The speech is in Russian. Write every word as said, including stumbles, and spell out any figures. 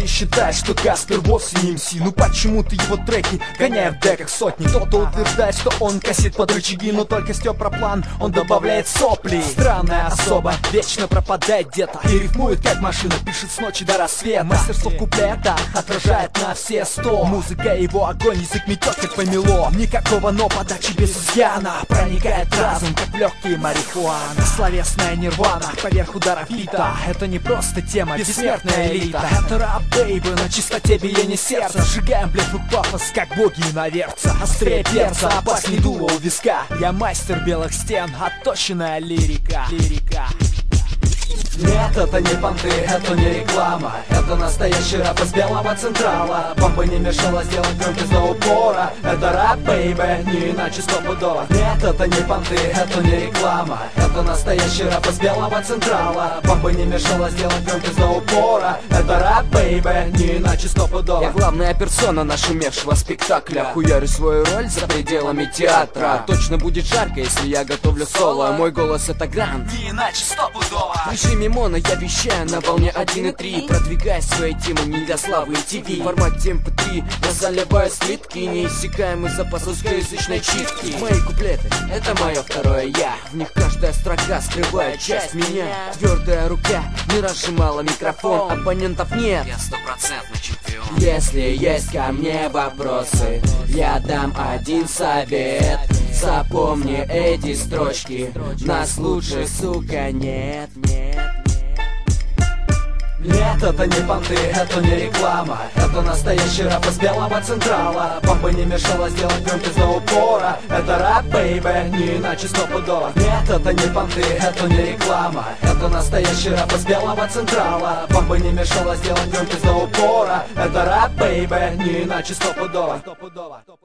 считают, что Каспер вовсе не эм си. Ну почему ты его треки гоняя в деках сотни? Кто-то утверждает, что он косит под рычаги, но только стёпра план, он добавляет сопли. Странная особа, вечно пропадает где-то и рифмует как машина, пишет с ночи до рассвета. Мастерство в куплетах отражает на все сто. Музыка его огонь, язык метет как помело. Никакого но, подачи без изъяна. Проникает разум, как в легкие марихуана. Словесная нирвана, поверх ударов бита. Это не просто тема, бессмертная элита. Это рап, бейбы, на чистоте биение сердца. Сжигаем блеф и пафос, как боги иноверца. Острее перца, опасней дуло у виска. Я мастер белых стен, отточенная лирика. Лирика. Нет, это не понты, это не реклама. Это настоящий рэп из белого централа. Вам бы не мешало сделать громкость до упора. Это рэп, бейбе, не иначе стопудово. Нет, это не понты, это не реклама. Это настоящий рэп из белого централа. Вам бы не мешало сделать громкость до упора. Это рэп, бейбе, не иначе стопудово. Я главная персона нашумевшего спектакля. Хуярю свою роль за пределами театра. Точно будет жарко, если я готовлю соло. Мой голос это грант, не иначе стопудово. В режиме моно я вещаю на волне один и три, продвигая свои темы не для славы и ТВ. В формате эм пэ три я заливаю слитки, неиссякаемый запас русскоязычной читки. Мои куплеты — это мое второе я. В них каждая строка скрывает часть меня. Твердая рука не разжимала микрофон, оппонентов нет, я стопроцентный чемпион. Если есть ко мне вопросы, я дам один совет. Запомни эти строчки, нас лучше, сука, нет, нет. Нет, это не понты, это не реклама. Это настоящий рэп из белого централа. Вам бы не мешало сделать громкость до упора. Это рэп, бейбе, не иначе стопудово. Нет, это не понты, это не реклама. Это настоящий рэп из белого централа. Вам бы не мешало сделать громкость до упора. Это рэп, бейбе, не иначе стопудово.